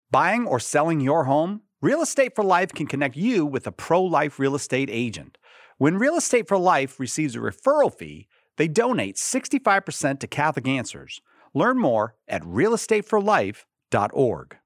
Buying or selling your home? Real Estate for Life can connect you with a pro-life real estate agent. When Real Estate for Life receives a referral fee, they donate 65% to Catholic Answers. Learn more at realestateforlife.org.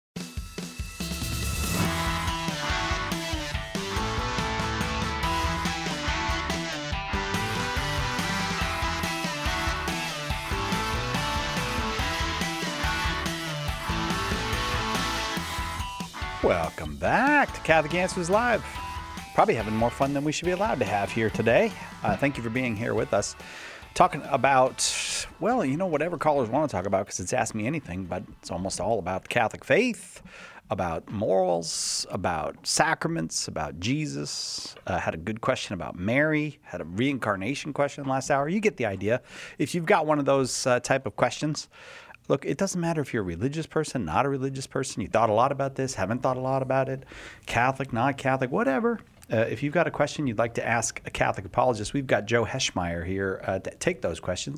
Welcome back to Catholic Answers Live. Probably having more fun than we should be allowed to have here today. Thank you for being here with us. Talking about, well, whatever callers want to talk about, because it's Ask Me Anything, but it's almost all about the Catholic faith, about morals, about sacraments, about Jesus. Had a good question about Mary, had a reincarnation question last hour. You get the idea. If you've got one of those type of questions, look, it doesn't matter if you're a religious person, not a religious person, you thought a lot about this, haven't thought a lot about it, Catholic, not Catholic, whatever. If you've got a question you'd like to ask a Catholic apologist, we've got Joe Heschmeyer here to take those questions,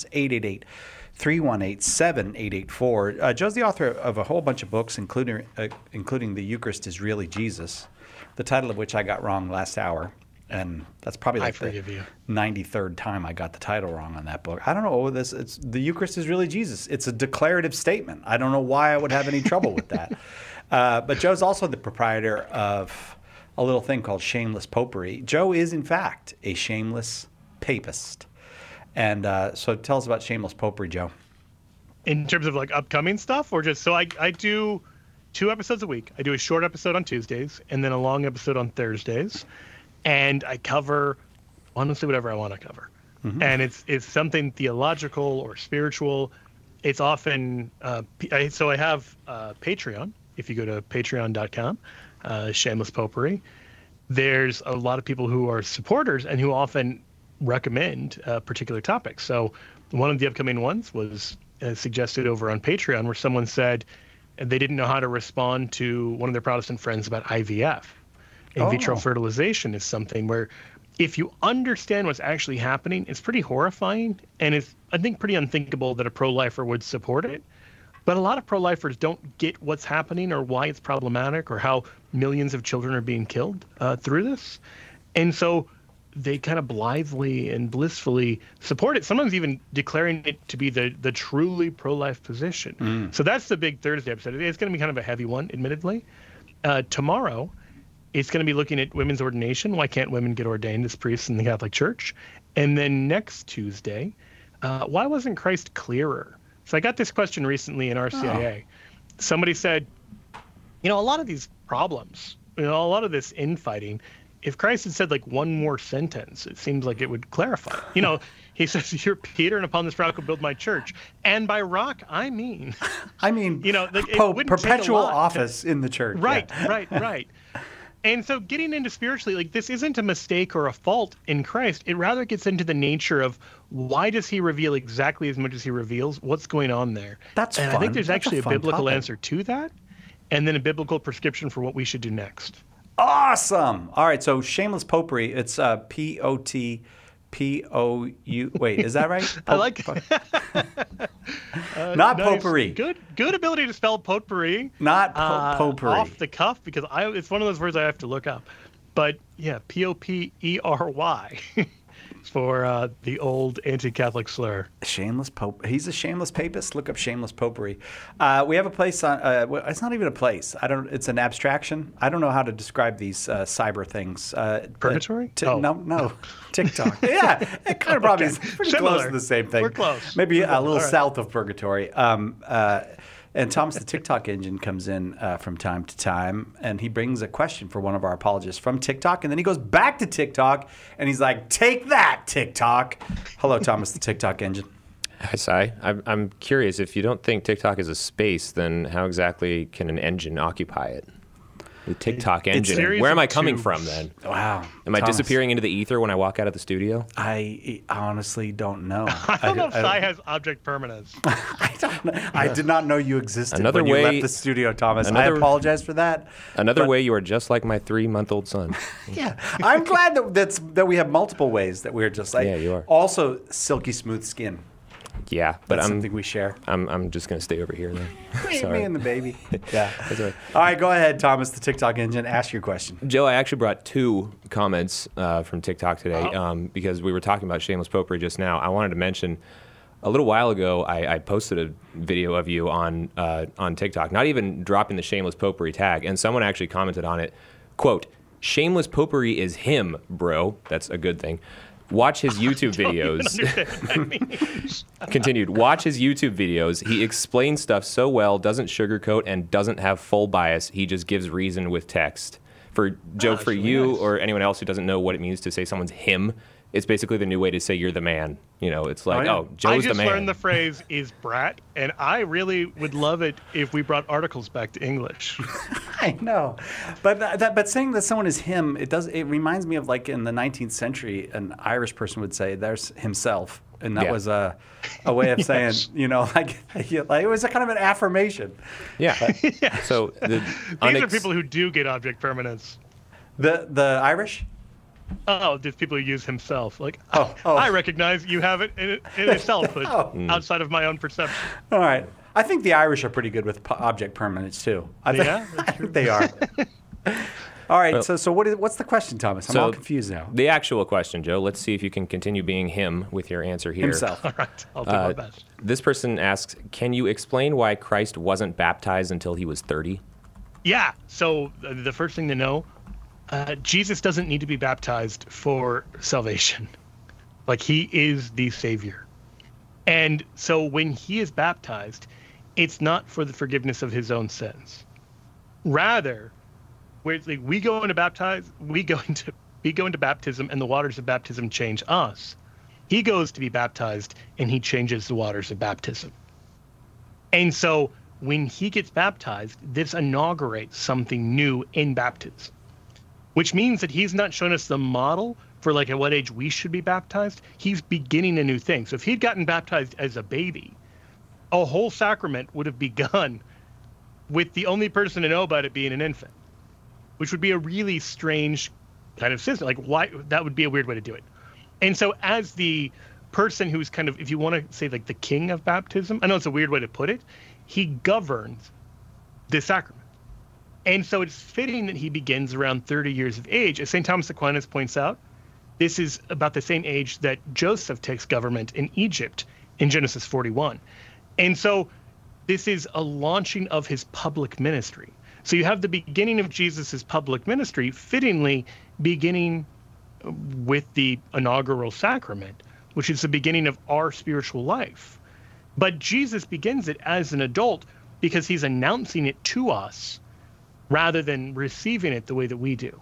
888-318-7884. Joe's the author of a whole bunch of books, including The Eucharist is Really Jesus, the title of which I got wrong last hour. And that's probably like the 93rd time I got the title wrong on that book. I don't know. It's The Eucharist is Really Jesus. It's a declarative statement. I don't know why I would have any trouble with that. But Joe's also the proprietor of a little thing called Shameless Popery. Joe is, in fact, a shameless papist. And so tell us about Shameless Popery, Joe. In terms of like upcoming stuff, or just so I do 2 episodes a week. I do a short episode on Tuesdays and then a long episode on Thursdays. And I cover, honestly, whatever I want to cover. Mm-hmm. And it's something theological or spiritual. It's often, so I have Patreon. If you go to patreon.com, Shameless Popery, there's a lot of people who are supporters and who often recommend particular topics. So one of the upcoming ones was suggested over on Patreon, where someone said they didn't know how to respond to one of their Protestant friends about IVF. In vitro fertilization is something where if you understand what's actually happening, it's pretty horrifying. And it's, I think, pretty unthinkable that a pro-lifer would support it. But a lot of pro-lifers don't get what's happening or why it's problematic or how millions of children are being killed through this. And so they kind of blithely and blissfully support it, sometimes even declaring it to be the truly pro-life position. So that's the big Thursday episode. It's going to be kind of a heavy one, admittedly. Tomorrow, it's going to be looking at women's ordination. Why can't women get ordained as priests in the Catholic Church? And then next Tuesday, why wasn't Christ clearer? So I got this question recently in RCIA. Somebody said, a lot of these problems, a lot of this infighting, if Christ had said like one more sentence, it seems like it would clarify. He says, "You're Peter, and upon this rock I'll build my church." And by rock, I mean, perpetual office in the church. Right, yeah. right. And so getting into spiritually, like this isn't a mistake or a fault in Christ. It rather gets into the nature of why does he reveal exactly as much as he reveals? What's going on there? That's fun. I think there's actually a biblical topic. answer to that, and then a biblical prescription for what we should do next. Awesome. All right, so Shameless Popery, it's P-O-T-P-O-U. Wait, is that right? I like it. Not nice. potpourri. Good ability to spell potpourri. Not potpourri. Off the cuff, because it's one of those words I have to look up. But yeah, P-O-P-E-R-Y for the old anti-Catholic slur. Shameless Pope. He's a shameless papist. Look up Shameless Popery. We have a place on. It's not even a place. It's an abstraction. I don't know how to describe these cyber things. Purgatory? No. TikTok. Yeah, it kind of probably is pretty close to the same thing. We're close. Maybe a little south of purgatory. And Thomas the TikTok Engine comes in from time to time, and he brings a question for one of our apologists from TikTok, and then he goes back to TikTok, and he's like, "Take that, TikTok." Hello, Thomas the TikTok Engine. Hi, Sai. I'm curious, if you don't think TikTok is a space, then how exactly can an engine occupy it? The TikTok engine. Where am I coming from then? Wow. Am I disappearing into the ether when I walk out of the studio? I honestly don't know. I don't know if Sai has object permanence. I don't know. I did not know you existed Another when you way- left the studio, Thomas. I apologize for that. Another way you are just like my 3-month-old son. Yeah. I'm glad that we have multiple ways that we're just like. Yeah, you are. Also, silky smooth skin. Yeah, but That's something we share. I'm just gonna stay over here then. Me and the baby. Yeah. That's right. All right, go ahead, Thomas, the TikTok engine. Ask your question. Joe, I actually brought 2 comments from TikTok today because we were talking about shameless popery just now. I wanted to mention a little while ago I posted a video of you on TikTok, not even dropping the shameless popery tag, and someone actually commented on it, quote, "Shameless popery is him, bro." That's a good thing. Watch his YouTube videos. Continued. Watch his YouTube videos. He explains stuff so well, doesn't sugarcoat, and doesn't have full bias. He just gives reason with text. For Joe, for you nice. Or anyone else who doesn't know what it means to say someone's him, it's basically the new way to say you're the man. You know, it's like, Joe's the man. I just learned the phrase is brat, and I really would love it if we brought articles back to English. I know, but saying that someone is him, it reminds me of like in the 19th century, an Irish person would say there's himself, and that was a way of saying, you know, like it was a kind of an affirmation. Yeah. So these are people who do get object permanence. The Irish. Oh, there's people who use himself. Like, I recognize you have it in itself, but outside of my own perception. All right. I think the Irish are pretty good with object permanence, too. I think they are. All right. Well, so what's the question, Thomas? I'm all confused now. The actual question, Joe. Let's see if you can continue being him with your answer here. Himself. All right. I'll do my best. This person asks, can you explain why Christ wasn't baptized until he was 30? Yeah. So the first thing to know, Jesus doesn't need to be baptized for salvation. Like, he is the Savior. And so when he is baptized, it's not for the forgiveness of his own sins. Rather, where it's like we go into baptism and the waters of baptism change us. He goes to be baptized and he changes the waters of baptism. And so when he gets baptized, this inaugurates something new in baptism. Which means that he's not showing us the model for like at what age we should be baptized. He's beginning a new thing. So if he'd gotten baptized as a baby, a whole sacrament would have begun with the only person to know about it being an infant, which would be a really strange kind of system. Like, why? That would be a weird way to do it. And so as the person who's kind of, if you want to say like the king of baptism, I know it's a weird way to put it, he governs this sacrament. And so it's fitting that he begins around 30 years of age. As St. Thomas Aquinas points out, this is about the same age that Joseph takes government in Egypt in Genesis 41. And so this is a launching of his public ministry. So you have the beginning of Jesus's public ministry fittingly beginning with the inaugural sacrament, which is the beginning of our spiritual life. But Jesus begins it as an adult because he's announcing it to us rather than receiving it the way that we do.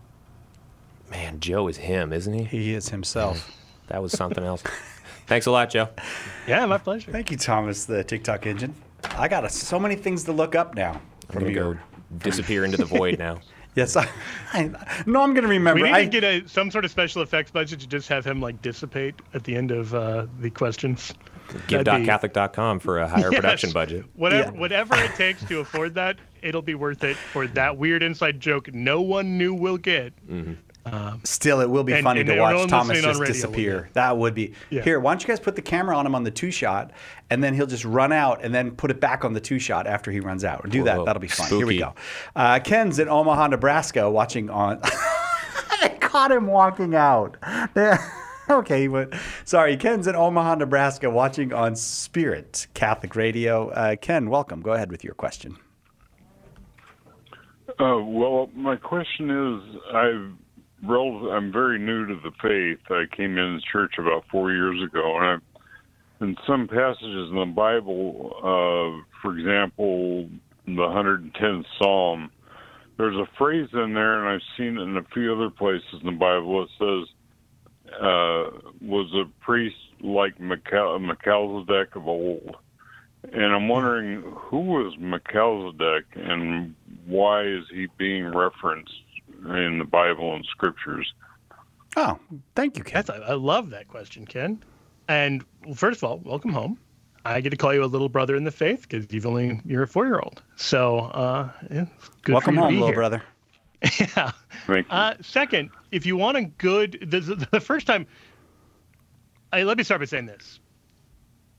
Man, Joe is him, isn't he? He is himself. That was something else. Thanks a lot, Joe. Yeah, my pleasure. Thank you, Thomas, the TikTok engine. I got so many things to look up now. I'm going to go disappear into the void now. Yes, I'm going to remember. We need to get some sort of special effects budget to just have him like dissipate at the end of the questions. Give.catholic.com for a higher production budget. Whatever it takes to afford that, it'll be worth it for that weird inside joke no one knew we'll get. Mm-hmm. Still, it will be funny to watch Thomas just disappear. That would be. Yeah. Here, why don't you guys put the camera on him on the 2-shot, and then he'll just run out and then put it back on the 2-shot after he runs out. Do that. That'll be fun. Spooky. Here we go. Ken's in Omaha, Nebraska, watching on. They caught him walking out. Okay, but sorry. Ken's in Omaha, Nebraska, watching on Spirit Catholic Radio. Ken, welcome. Go ahead with your question. Well, my question is, I'm very new to the faith. I came into church about 4 years ago, and in some passages in the Bible, for example, the 110th Psalm, there's a phrase in there, and I've seen it in a few other places in the Bible. It says, was a priest like Melchizedek of old. And I'm wondering, who was Melchizedek, and why is he being referenced in the Bible and scriptures? Oh, thank you, Ken. I love that question, Ken. And first of all, welcome home. I get to call you a little brother in the faith because you're a 4-year-old. So it's good. Welcome for you home, to be little here. brother. Yeah. Thank you. Second, if you want a good, the first time, let me start by saying this.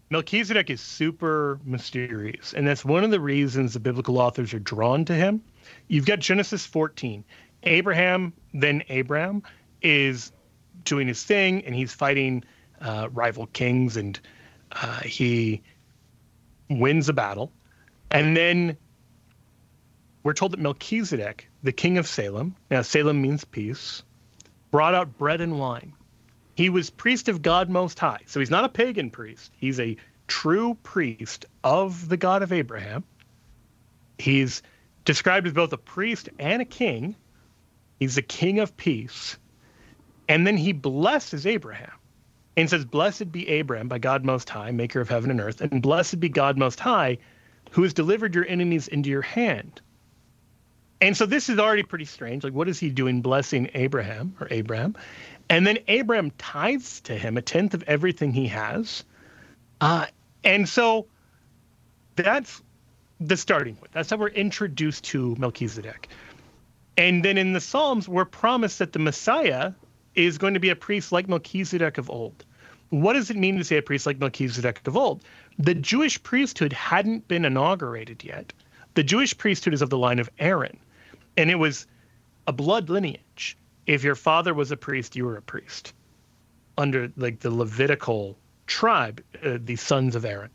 Melchizedek is super mysterious, and that's one of the reasons the biblical authors are drawn to him. You've got Genesis 14. Abraham, then Abram, is doing his thing, and he's fighting rival kings, and he wins a battle. And then we're told that Melchizedek, the king of Salem, now Salem means peace, brought out bread and wine. He was priest of God Most High. So he's not a pagan priest. He's a true priest of the God of Abraham. He's described as both a priest and a king. He's the king of peace. And then he blesses Abraham and says, "Blessed be Abraham by God Most High, maker of heaven and earth, and blessed be God Most High, who has delivered your enemies into your hand." And so this is already pretty strange. Like, what is he doing blessing Abraham or Abraham? And then Abraham tithes to him 1/10 of everything he has. And so that's the starting point. That's how we're introduced to Melchizedek. And then in the Psalms, we're promised that the Messiah is going to be a priest like Melchizedek of old. What does it mean to say a priest like Melchizedek of old? The Jewish priesthood hadn't been inaugurated yet. The Jewish priesthood is of the line of Aaron, and it was a blood lineage. If your father was a priest, you were a priest under like the Levitical tribe, the sons of Aaron.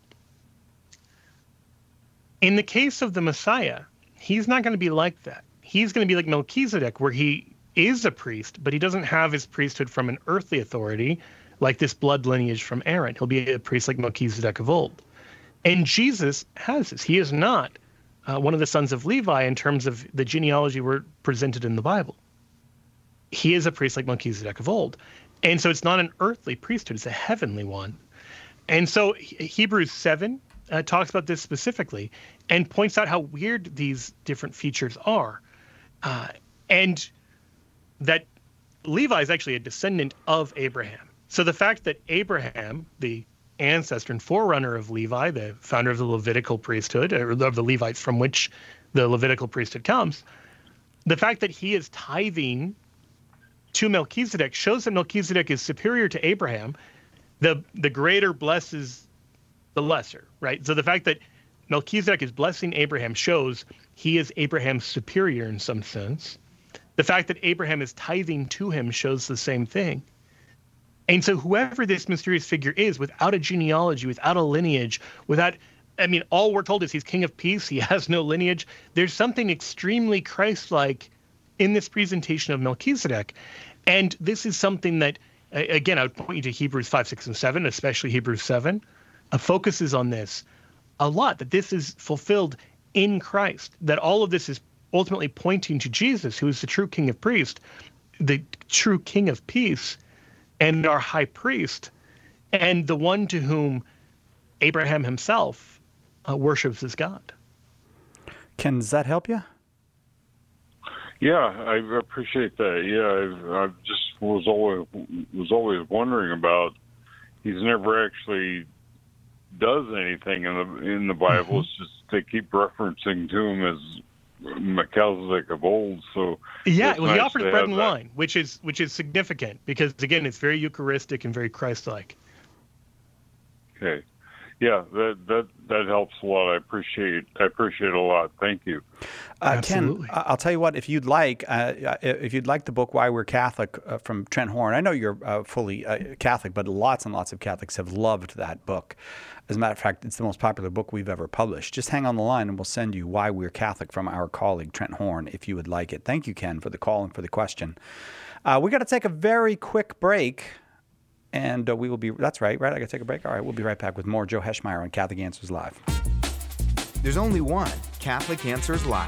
In the case of the Messiah, he's not going to be like that. He's going to be like Melchizedek, where he is a priest, but he doesn't have his priesthood from an earthly authority like this blood lineage from Aaron. He'll be a priest like Melchizedek of old. And Jesus has this. He is not one of the sons of Levi in terms of the genealogy we're presented in the Bible. He is a priest like Melchizedek of old. And so it's not an earthly priesthood, it's a heavenly one. And so Hebrews 7 talks about this specifically and points out how weird these different features are. And that Levi is actually a descendant of Abraham. So the fact that Abraham, the ancestor and forerunner of Levi, the founder of the Levitical priesthood, or of the Levites from which the Levitical priesthood comes, the fact that he is tithing to Melchizedek shows that Melchizedek is superior to Abraham. The greater blesses the lesser, right? So the fact that Melchizedek is blessing Abraham shows he is Abraham's superior in some sense. The fact that Abraham is tithing to him shows the same thing. And so whoever this mysterious figure is, without a genealogy, without a lineage, all we're told is he's king of peace, he has no lineage. There's something extremely Christ-like in this presentation of Melchizedek. And this is something that, again, I would point you to Hebrews 5, 6, and 7, especially Hebrews 7, focuses on this a lot, that this is fulfilled in Christ, that all of this is ultimately pointing to Jesus, who is the true king of priests, the true king of peace, and our high priest, and the one to whom Abraham himself worships as God. Ken, does that help you? Yeah, I appreciate that. Yeah, I just was always wondering about. He's never actually does anything in the Bible. It's just they keep referencing to him as Melchizedek of old. So yeah, well, he offers bread and wine, which is significant because again, it's very Eucharistic and very Christ-like. Okay. Yeah, that helps a lot. I appreciate it a lot. Thank you. Absolutely. Ken, I'll tell you what. If you'd like the book "Why We're Catholic" from Trent Horn, I know you're fully Catholic, but lots and lots of Catholics have loved that book. As a matter of fact, it's the most popular book we've ever published. Just hang on the line, and we'll send you "Why We're Catholic" from our colleague Trent Horn, if you would like it. Thank you, Ken, for the call and for the question. We got to take a very quick break. And we will be, that's right? I got to take a break? All right, we'll be right back with more Joe Heschmeyer on Catholic Answers Live. There's only one Catholic Answers Live.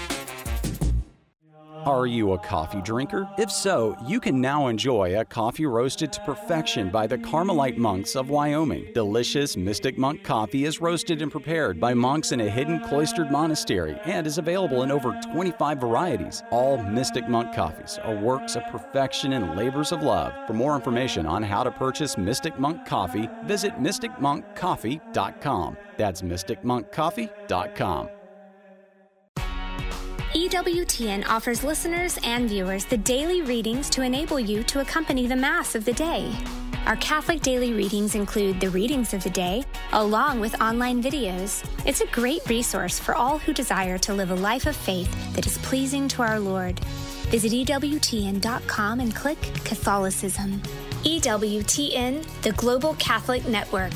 Are you a coffee drinker? If so, you can now enjoy a coffee roasted to perfection by the Carmelite monks of Wyoming. Delicious Mystic Monk coffee is roasted and prepared by monks in a hidden cloistered monastery and is available in over 25 varieties. All Mystic Monk coffees are works of perfection and labors of love. For more information on how to purchase Mystic Monk coffee, visit mysticmonkcoffee.com. That's mysticmonkcoffee.com. EWTN offers listeners and viewers the daily readings to enable you to accompany the Mass of the day. Our Catholic daily readings include the readings of the day, along with online videos. It's a great resource for all who desire to live a life of faith that is pleasing to our Lord. Visit EWTN.com and click Catholicism. EWTN, the Global Catholic Network.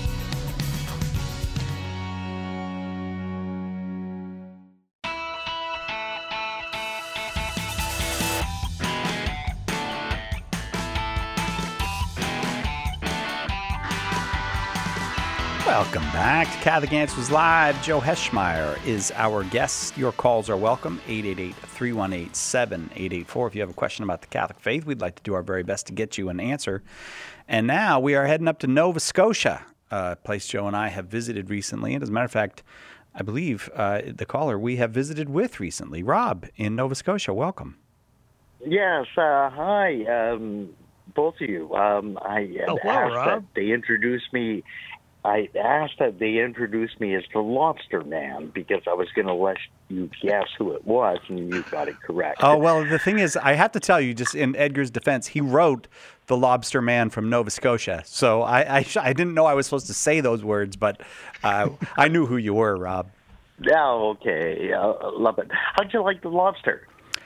Welcome back to Catholic Answers Live. Joe Heschmeyer is our guest. Your calls are welcome, 888-318-7884. If you have a question about the Catholic faith, we'd like to do our very best to get you an answer. And now we are heading up to Nova Scotia, a place Joe and I have visited recently. And as a matter of fact, I believe the caller we have visited with recently, Rob in Nova Scotia. Welcome. Yes, hi, both of you. I asked that they introduce me. I asked that they introduce me as the Lobster Man because I was going to let you guess who it was, and you got it correct. Oh, well, the thing is, I have to tell you, just in Edgar's defense, he wrote The Lobster Man from Nova Scotia. So I didn't know I was supposed to say those words, but I knew who you were, Rob. Oh, okay. Love it. How'd you like the lobster?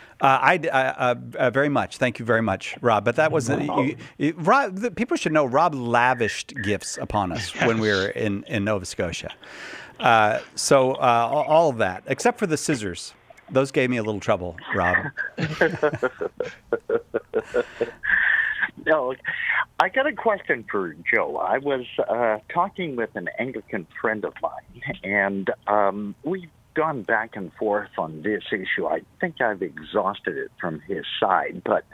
Very much. Thank you very much, Rob. But that was Rob. People should know Rob lavished gifts upon us when we were in Nova Scotia. So all of that, except for the scissors, those gave me a little trouble, Rob. No, I got a question for Joe. I was talking with an Anglican friend of mine, and we've gone back and forth on this issue. I think I've exhausted it from his side, but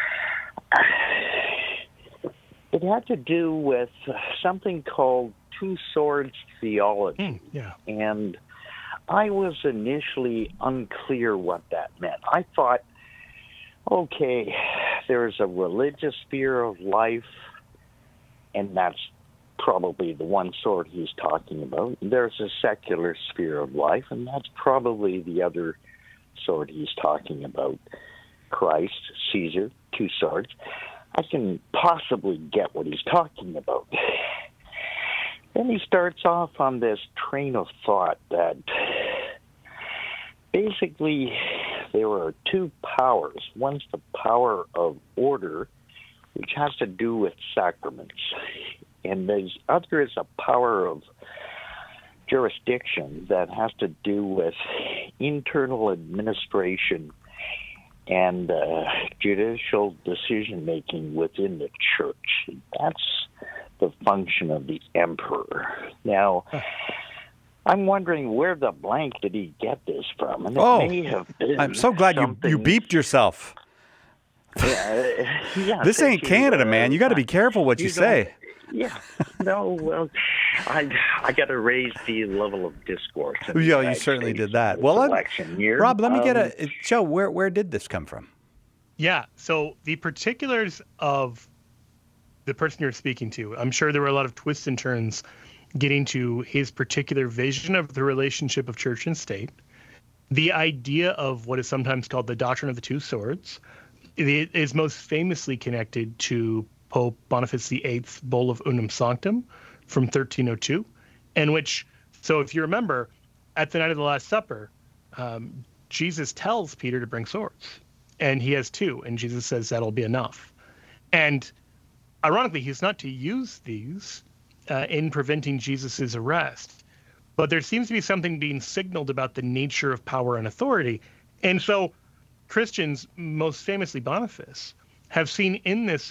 it had to do with something called Two Swords theology. And I was initially unclear what that meant. I thought, okay, there's a religious sphere of life, and that's probably the one sword he's talking about. There's a secular sphere of life, and that's probably the other sword he's talking about. Christ, Caesar, two swords. I can possibly get what he's talking about. Then he starts off on this train of thought that basically there are two powers. One's the power of order, which has to do with sacraments. And the other is a power of jurisdiction that has to do with internal administration and judicial decision-making within the church. That's the function of the emperor. Now, I'm wondering where the blank did he get this from? And it may have been I'm so glad you beeped yourself. Yeah, this ain't Canada, man. You got to be careful what you say. Yeah, no, well, I got to raise the level of discourse. Yeah, you certainly did that. Well, Rob, let me get Joe, where did this come from? Yeah, so the particulars of the person you're speaking to, I'm sure there were a lot of twists and turns getting to his particular vision of the relationship of church and state. The idea of what is sometimes called the doctrine of the two swords is most famously connected to Pope Boniface VIII's Bull of Unum Sanctum from 1302, in which, so if you remember, at the night of the Last Supper, Jesus tells Peter to bring swords, and he has two, and Jesus says that'll be enough. And ironically, he's not to use these in preventing Jesus's arrest, but there seems to be something being signaled about the nature of power and authority. And so Christians, most famously Boniface, have seen in this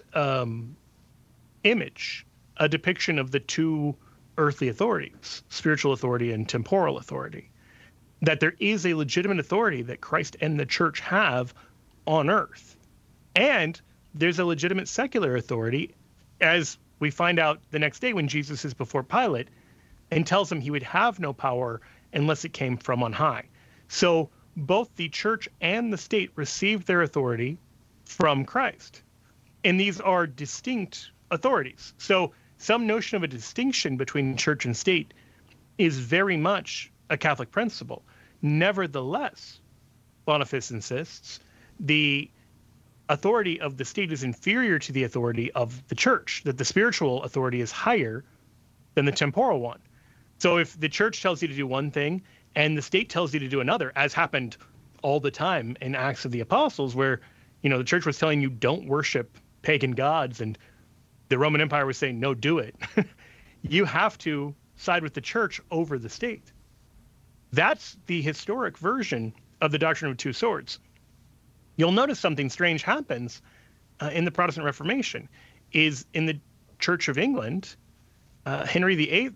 image a depiction of the two earthly authorities, spiritual authority and temporal authority, that there is a legitimate authority that Christ and the church have on earth. And there's a legitimate secular authority, as we find out the next day when Jesus is before Pilate and tells him he would have no power unless it came from on high. So both the church and the state received their authority from Christ. And these are distinct authorities. So some notion of a distinction between church and state is very much a Catholic principle. Nevertheless, Boniface insists, the authority of the state is inferior to the authority of the church, that the spiritual authority is higher than the temporal one. So if the church tells you to do one thing and the state tells you to do another, as happened all the time in Acts of the Apostles, where, the church was telling you don't worship pagan gods and the Roman Empire was saying, no, do it. You have to side with the church over the state. That's the historic version of the doctrine of two swords. You'll notice something strange happens in the Protestant Reformation. Is in the Church of England, Henry VIII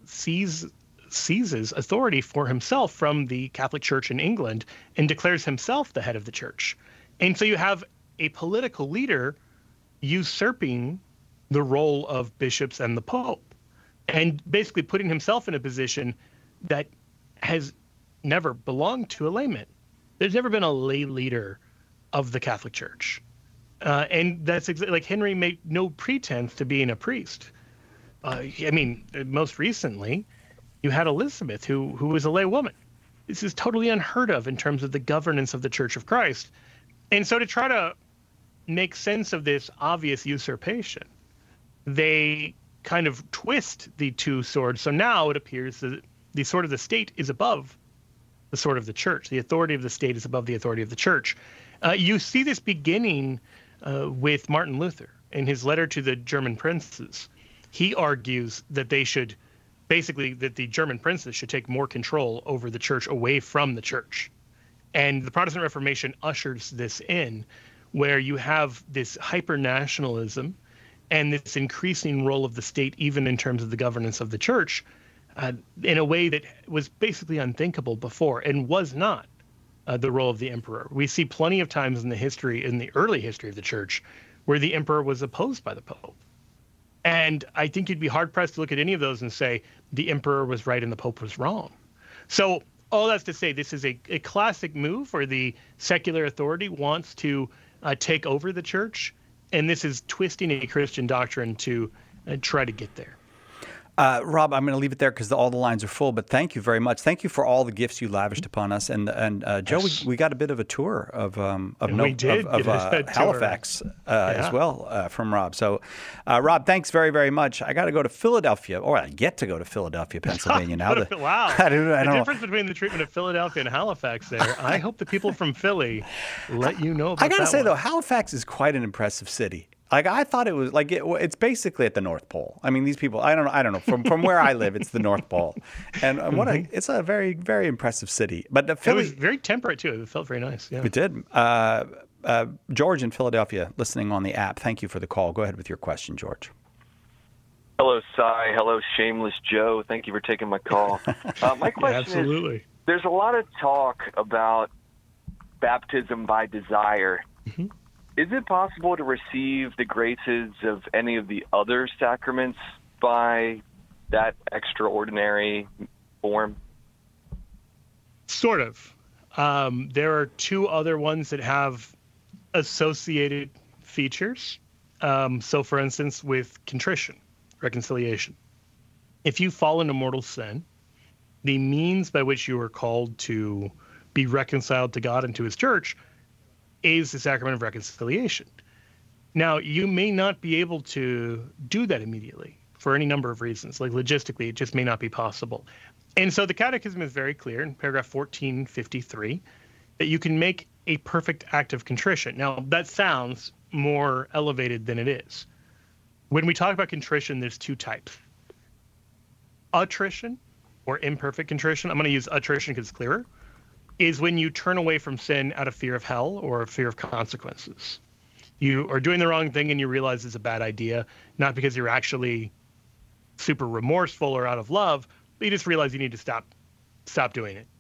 seizes authority for himself from the Catholic Church in England and declares himself the head of the church. And so you have a political leader usurping the role of bishops and the Pope, and basically putting himself in a position that has never belonged to a layman. There's never been a lay leader of the Catholic Church. And that's like Henry made no pretense to being a priest. Most recently, you had Elizabeth, who was a lay woman. This is totally unheard of in terms of the governance of the Church of Christ. And so to try to make sense of this obvious usurpation, they kind of twist the two swords. So now it appears that the sword of the state is above the sword of the church. The authority of the state is above the authority of the church. You see this beginning with Martin Luther in his letter to the German princes. He argues that that the German princes should take more control over the church away from the church. And the Protestant Reformation ushers this in, where you have this hyper-nationalism and this increasing role of the state, even in terms of the governance of the church, in a way that was basically unthinkable before and was not the role of the emperor. We see plenty of times in the early history of the church, where the emperor was opposed by the Pope. And I think you'd be hard-pressed to look at any of those and say the emperor was right and the Pope was wrong. So all that's to say, this is a classic move where the secular authority wants to take over the church, and this is twisting a Christian doctrine to try to get there. Rob, I'm going to leave it there because all the lines are full, but thank you very much. Thank you for all the gifts you lavished upon us. And Joe, Yes. we got a bit of a tour of Halifax Halifax as well from Rob. So, Rob, thanks very, very much. I got to go to Philadelphia, or I get to go to Philadelphia, Pennsylvania now. Wow. I don't the know. difference between the treatment of Philadelphia and Halifax there. I hope the people from Philly let you know about I got to that say, one. though, Halifax is quite an impressive city. Like, I thought it was it's basically at the North Pole. I mean, these people, I don't know. From where I live, it's the North Pole, and it's a very, very impressive city. But Philly, it was very temperate too. It felt very nice. Yeah, it did. George in Philadelphia, listening on the app. Thank you for the call. Go ahead with your question, George. Hello, Cy. Hello, Shameless Joe. Thank you for taking my call. My question is, there's a lot of talk about baptism by desire. Mm-hmm. Is it possible to receive the graces of any of the other sacraments by that extraordinary form? Sort of. There are two other ones that have associated features. So, for instance, with contrition, reconciliation. If you fall into mortal sin, the means by which you are called to be reconciled to God and to his church is the sacrament of reconciliation. Now, you may not be able to do that immediately for any number of reasons. Like logistically, it just may not be possible. And so the Catechism is very clear in paragraph 1453 that you can make a perfect act of contrition. Now, that sounds more elevated than it is. When we talk about contrition, there's two types. Attrition, or imperfect contrition, I'm going to use attrition because it's clearer, is when you turn away from sin out of fear of hell or fear of consequences. You are doing the wrong thing and you realize it's a bad idea, not because you're actually super remorseful or out of love, but you just realize you need to stop doing it.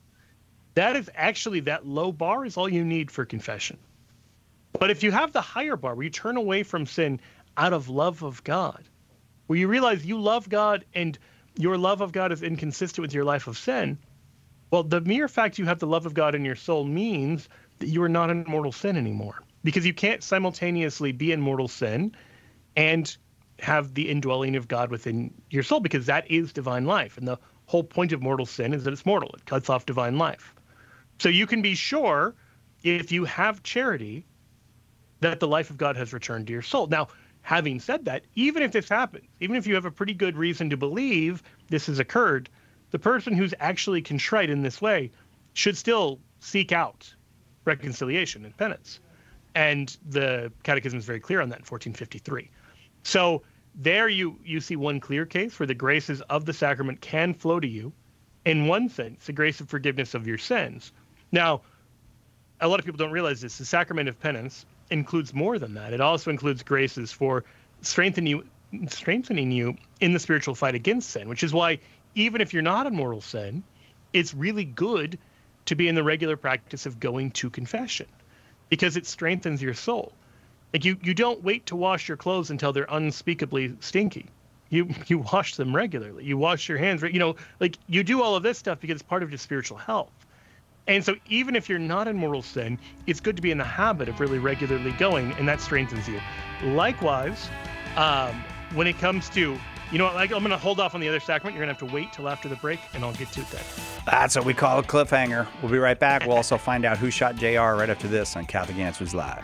That low bar is all you need for confession. But if you have the higher bar where you turn away from sin out of love of God, where you realize you love God and your love of God is inconsistent with your life of sin, well, the mere fact you have the love of God in your soul means that you are not in mortal sin anymore, because you can't simultaneously be in mortal sin and have the indwelling of God within your soul, because that is divine life. And the whole point of mortal sin is that it's mortal. It cuts off divine life. So you can be sure, if you have charity, that the life of God has returned to your soul. Now, having said that, even if this happens, even if you have a pretty good reason to believe this has occurred, the person who's actually contrite in this way should still seek out reconciliation and penance. And the Catechism is very clear on that in 1453. So there you see one clear case where the graces of the sacrament can flow to you. In one sense, the grace of forgiveness of your sins. Now, a lot of people don't realize this. The sacrament of penance includes more than that. It also includes graces for strengthening you in the spiritual fight against sin, which is why even if you're not in mortal sin, it's really good to be in the regular practice of going to confession because it strengthens your soul. Like you don't wait to wash your clothes until they're unspeakably stinky. You wash them regularly. You wash your hands, like you do all of this stuff because it's part of your spiritual health. And so even if you're not in mortal sin, it's good to be in the habit of really regularly going, and that strengthens you. Likewise, when it comes to, I'm going to hold off on the other sacrament. You're going to have to wait till after the break, and I'll get to it then. That's what we call a cliffhanger. We'll be right back. We'll also find out who shot JR right after this on Catholic Answers Live.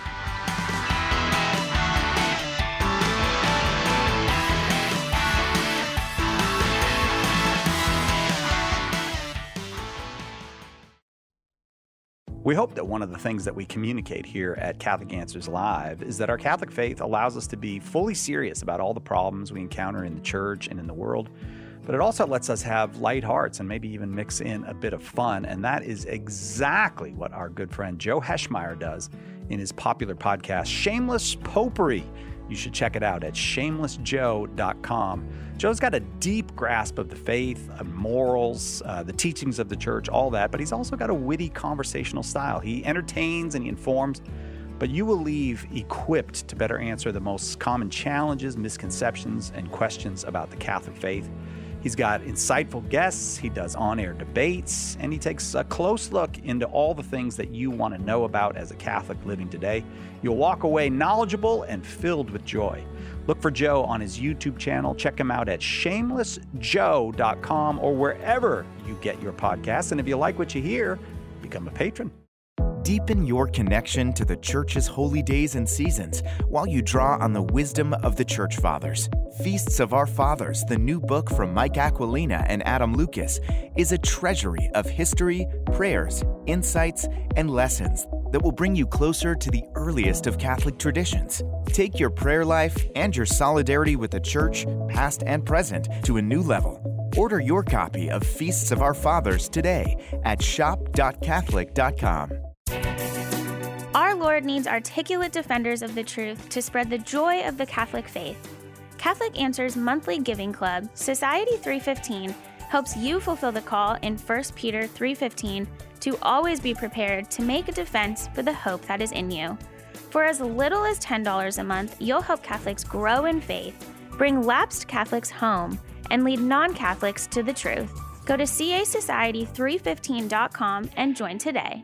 We hope that one of the things that we communicate here at Catholic Answers Live is that our Catholic faith allows us to be fully serious about all the problems we encounter in the church and in the world, but it also lets us have light hearts and maybe even mix in a bit of fun, and that is exactly what our good friend Joe Heschmeyer does in his popular podcast, Shameless Popery. You should check it out at shamelessjoe.com. Joe's got a deep grasp of the faith, morals, the teachings of the church, all that, but he's also got a witty conversational style. He entertains and he informs, but you will leave equipped to better answer the most common challenges, misconceptions, and questions about the Catholic faith. He's got insightful guests, he does on-air debates, and he takes a close look into all the things that you want to know about as a Catholic living today. You'll walk away knowledgeable and filled with joy. Look for Joe on his YouTube channel. Check him out at shamelessjoe.com or wherever you get your podcasts. And if you like what you hear, become a patron. Deepen your connection to the Church's holy days and seasons while you draw on the wisdom of the Church Fathers. Feasts of Our Fathers, the new book from Mike Aquilina and Adam Lucas, is a treasury of history, prayers, insights, and lessons that will bring you closer to the earliest of Catholic traditions. Take your prayer life and your solidarity with the Church, past and present, to a new level. Order your copy of Feasts of Our Fathers today at shop.catholic.com. Our Lord needs articulate defenders of the truth to spread the joy of the Catholic faith. Catholic Answers monthly giving club, Society 315, helps you fulfill the call in 1 Peter 3:15 to always be prepared to make a defense for the hope that is in you. For as little as $10 a month, you'll help Catholics grow in faith, bring lapsed Catholics home, and lead non-Catholics to the truth. Go to casociety315.com and join today.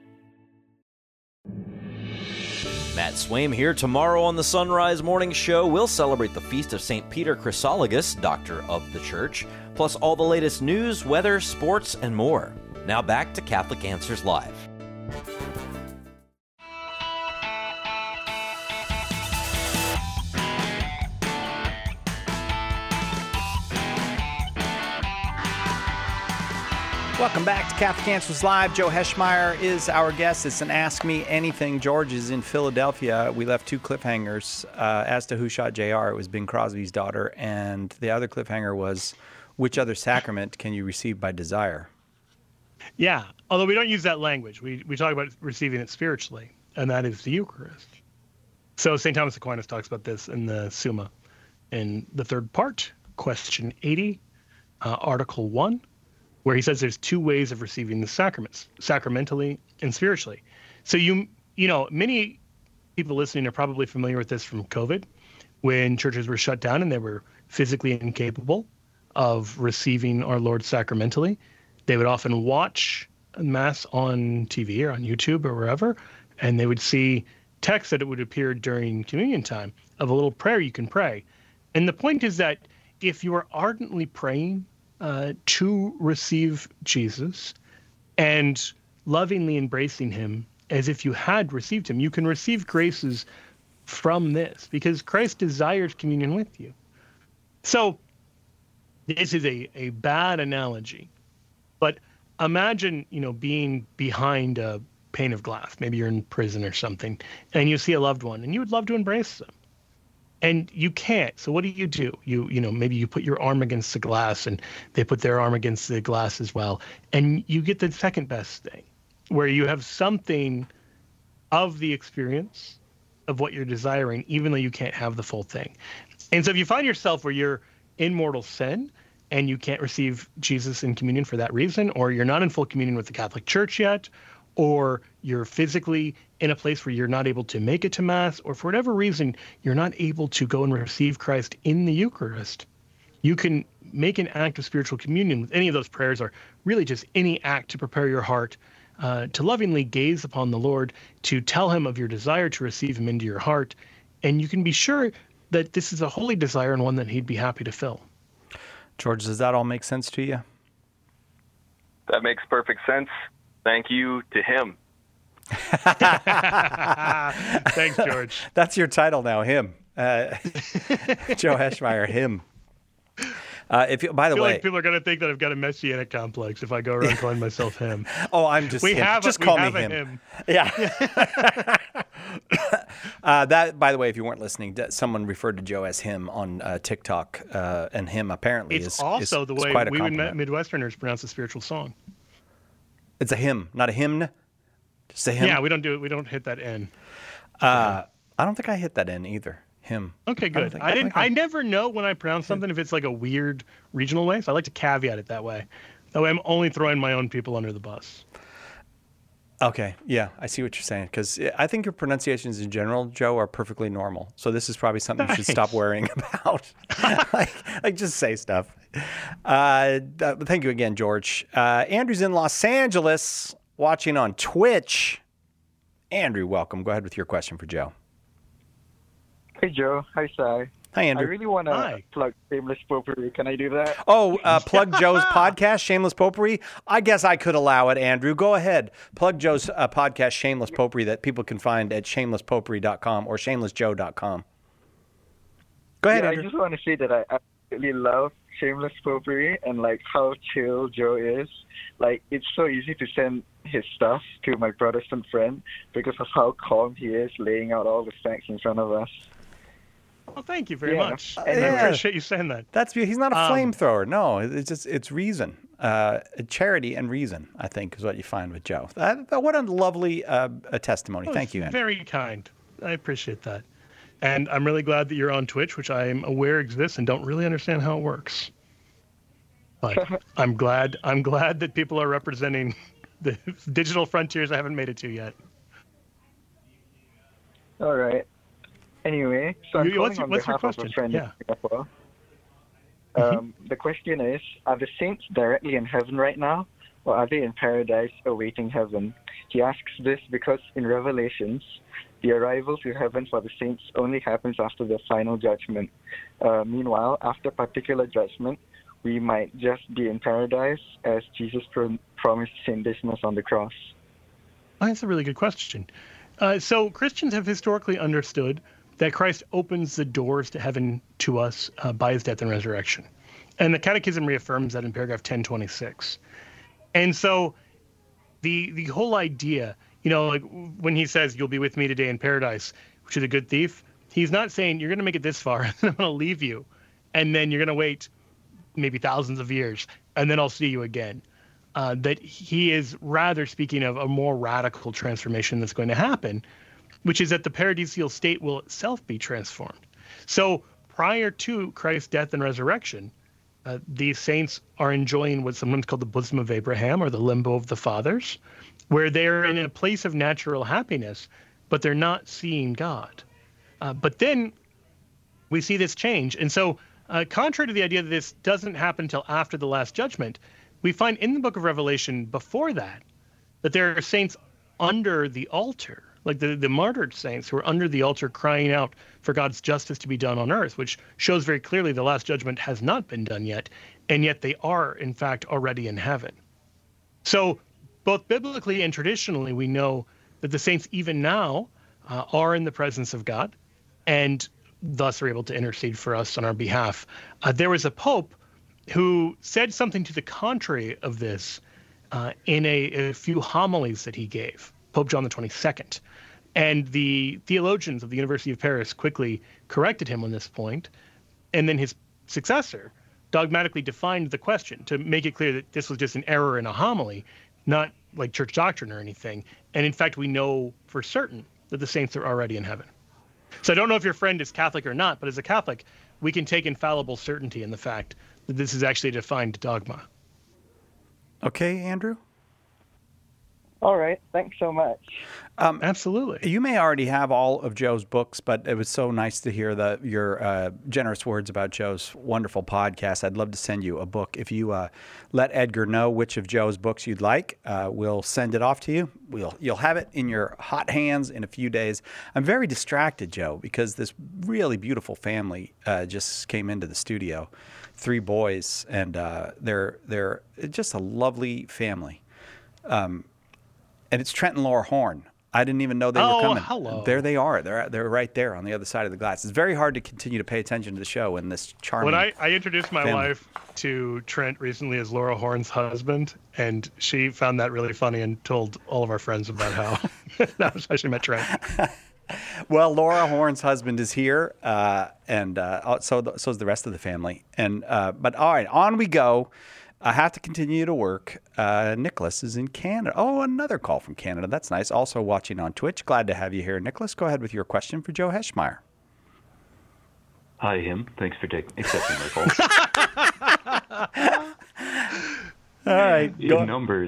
Matt Swaim here. Tomorrow on the Sunrise Morning Show, we'll celebrate the feast of St. Peter Chrysologus, Doctor of the Church, plus all the latest news, weather, sports, and more. Now back to Catholic Answers Live. Welcome back to Catholic Answers Live. Joe Heschmeyer is our guest. It's an Ask Me Anything. George is in Philadelphia. We left two cliffhangers as to who shot JR. It was Bing Crosby's daughter. And the other cliffhanger was, which other sacrament can you receive by desire? Yeah, although we don't use that language. We talk about receiving it spiritually, and that is the Eucharist. So St. Thomas Aquinas talks about this in the Summa in the third part, question 80, article 1. Where he says there's two ways of receiving the sacraments, sacramentally and spiritually. So many people listening are probably familiar with this from COVID, when churches were shut down and they were physically incapable of receiving our Lord sacramentally. They would often watch Mass on TV or on YouTube or wherever, and they would see text that it would appear during communion time of a little prayer you can pray. And the point is that if you are ardently praying to receive Jesus and lovingly embracing him as if you had received him, you can receive graces from this, because Christ desires communion with you. So this is a bad analogy, but imagine, being behind a pane of glass. Maybe you're in prison or something, and you see a loved one, and you would love to embrace them, and you can't. So what do? Maybe you put your arm against the glass, and they put their arm against the glass as well, and you get the second best thing, where you have something of the experience of what you're desiring, even though you can't have the full thing. And so if you find yourself where you're in mortal sin and you can't receive Jesus in communion for that reason, or you're not in full communion with the Catholic Church yet, or you're physically in a place where you're not able to make it to Mass, or for whatever reason, you're not able to go and receive Christ in the Eucharist, you can make an act of spiritual communion with any of those prayers, or really just any act to prepare your heart to lovingly gaze upon the Lord, to tell him of your desire to receive him into your heart. And you can be sure that this is a holy desire and one that he'd be happy to fill. George, does that all make sense to you? That makes perfect sense. Thank you to him. Thanks, George. That's your title now, him. Joe Heschmeyer, him. By the way, like people are going to think that I've got a messianic complex if I go around calling myself him. Oh, I'm just him. Just call me him. Yeah. That, by the way, if you weren't listening, someone referred to Joe as him on TikTok, and him apparently it's also the way we Midwesterners pronounce a spiritual song. It's a hymn, not a hymn. Just a hymn. Yeah, we don't hit that N. I don't think I hit that N either. Him. Okay, good. I never know when I pronounce something if it's like a weird regional way, so I like to caveat it that way. That way I'm only throwing my own people under the bus. Okay, yeah, I see what you're saying, because I think your pronunciations in general, Joe, are perfectly normal. So this is probably something you should stop worrying about. like just say stuff. Thank you again, George. Andrew's in Los Angeles watching on Twitch. Andrew, welcome. Go ahead with your question for Joe. Hey, Joe. Hi, Sai. Hi, Andrew. I really want to plug Shameless Potpourri. Can I do that? Oh, plug Joe's podcast, Shameless Potpourri? I guess I could allow it, Andrew. Go ahead. Plug Joe's podcast, Shameless Potpourri, that people can find at shamelesspotpourri.com or shamelessjoe.com. Go ahead, Andrew. I just want to say that I absolutely love Shameless Potpourri and, how chill Joe is. It's so easy to send his stuff to my Protestant friend because of how calm he is laying out all the facts in front of us. Well, thank you very much. I appreciate you saying that. That's he's not a flamethrower. No, it's reason, charity and reason. I think is what you find with Joe. What a lovely testimony. Thank you, Andrew. Very kind. I appreciate that, and I'm really glad that you're on Twitch, which I'm aware exists and don't really understand how it works. But I'm glad that people are representing the digital frontiers I haven't made it to yet. All right. Anyway, so I'm calling on what's your behalf of question? a friend Yeah. in Singapore. The question is, are the saints directly in heaven right now, or are they in paradise awaiting heaven? He asks this because in Revelations, the arrival to heaven for the saints only happens after the final judgment. Meanwhile, after particular judgment, we might just be in paradise as Jesus promised St. Dismas on the cross. Oh, that's a really good question. So Christians have historically understood that Christ opens the doors to heaven to us by his death and resurrection. And the Catechism reaffirms that in paragraph 1026. And so the whole idea, when he says, you'll be with me today in paradise, which is a good thief, he's not saying you're going to make it this far and I'm going to leave you. And then you're going to wait maybe thousands of years and then I'll see you again. That he is rather speaking of a more radical transformation that's going to happen, which is that the paradisial state will itself be transformed. So prior to Christ's death and resurrection, these saints are enjoying what's sometimes called the bosom of Abraham or the limbo of the fathers, where they're in a place of natural happiness, but they're not seeing God. But then we see this change. And so contrary to the idea that this doesn't happen until after the Last Judgment, we find in the book of Revelation before that there are saints under the altar, like the martyred saints who are under the altar crying out for God's justice to be done on earth, which shows very clearly the Last Judgment has not been done yet, and yet they are, in fact, already in heaven. So both biblically and traditionally, we know that the saints even now are in the presence of God. and thus are able to intercede for us on our behalf. There was a pope who said something to the contrary of this in a few homilies that he gave, Pope John the 22nd. And the theologians of the University of Paris quickly corrected him on this point, and then his successor dogmatically defined the question to make it clear that this was just an error in a homily, not like church doctrine or anything. And in fact, we know for certain that the saints are already in heaven. So I don't know if your friend is Catholic or not, but as a Catholic, we can take infallible certainty in the fact that this is actually a defined dogma. Okay, Andrew? All right. Thanks so much. Absolutely. You may already have all of Joe's books, but it was so nice to hear your generous words about Joe's wonderful podcast. I'd love to send you a book. If you let Edgar know which of Joe's books you'd like, we'll send it off to you. You'll have it in your hot hands in a few days. I'm very distracted, Joe, because this really beautiful family just came into the studio. 3 boys, and they're just a lovely family. And it's Trent and Laura Horn. I didn't even know they were coming. Hello. There they are. They're right there on the other side of the glass. It's very hard to continue to pay attention to the show in this charming. When I introduced my family. wife to Trent recently as Laura Horn's husband, and she found that really funny and told all of our friends about how that was how she met Trent. Well, Laura Horn's husband is here, and so is the rest of the family. And but all right, on we go. I have to continue to work. Nicholas is in Canada. Oh, another call from Canada. That's nice. Also watching on Twitch. Glad to have you here, Nicholas. Go ahead with your question for Joe Heschmeyer. Hi, him. Thanks for accepting my call. All right. In Numbers,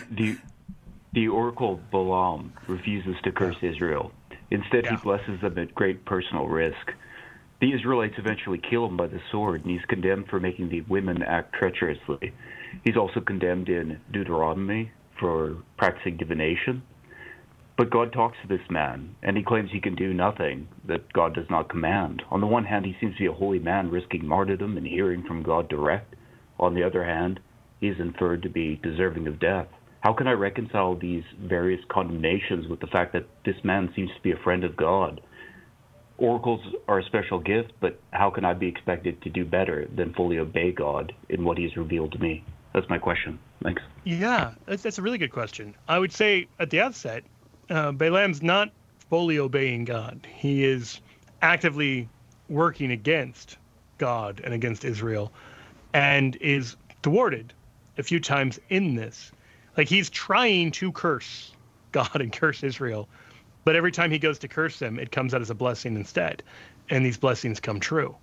the oracle Balaam refuses to curse Israel. Instead, he blesses them at great personal risk. The Israelites eventually kill him by the sword, and he's condemned for making the women act treacherously. He's also condemned in Deuteronomy for practicing divination. But God talks to this man, and he claims he can do nothing that God does not command. On the one hand, he seems to be a holy man risking martyrdom and hearing from God direct. On the other hand, he is inferred to be deserving of death. How can I reconcile these various condemnations with the fact that this man seems to be a friend of God? Oracles are a special gift, but how can I be expected to do better than fully obey God in what he's revealed to me? That's my question. Thanks. Yeah, that's a really good question. I would say at the outset, Balaam's not fully obeying God. He is actively working against God and against Israel, and is thwarted a few times in this. Like, he's trying to curse God and curse Israel, but every time he goes to curse them, it comes out as a blessing instead, and these blessings come true.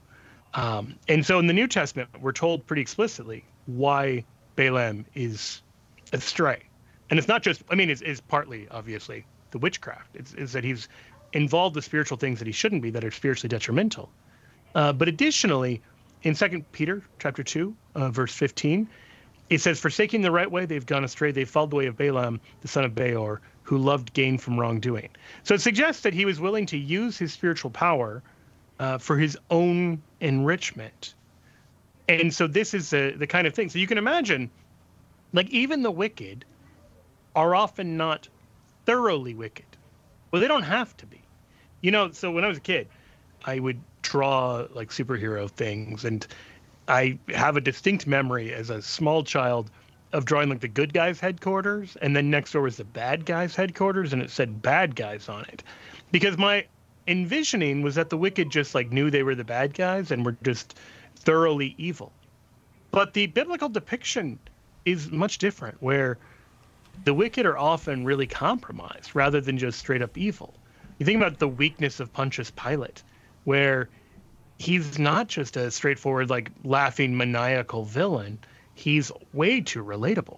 And so in the New Testament, we're told pretty explicitly why Balaam is astray. And it's not just, it's partly, obviously, the witchcraft. It's that he's involved with spiritual things that he shouldn't be, that are spiritually detrimental. But additionally, in 2 Peter chapter 2, verse 15, it says, forsaking the right way, they've gone astray. They followed the way of Balaam, the son of Beor, who loved gain from wrongdoing. So it suggests that he was willing to use his spiritual power for his own enrichment. And so this is the kind of thing. So you can imagine, like, even the wicked are often not thoroughly wicked. Well, they don't have to be. So when I was a kid, I would draw like superhero things, and I have a distinct memory as a small child of drawing like the good guys' headquarters, and then next door was the bad guys' headquarters, and it said bad guys on it. Because my envisioning was that the wicked just like knew they were the bad guys and were just thoroughly evil. But the biblical depiction is much different, where the wicked are often really compromised rather than just straight up evil. You think about the weakness of Pontius Pilate, where he's not just a straightforward, like, laughing, maniacal villain. He's way too relatable.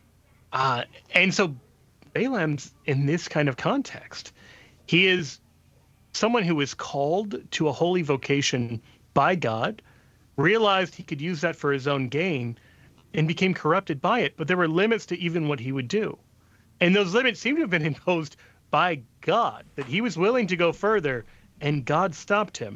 And so Balaam's in this kind of context. He is someone who is called to a holy vocation by God, realized he could use that for his own gain, and became corrupted by it. But there were limits to even what he would do. And those limits seem to have been imposed by God, that he was willing to go further, and God stopped him.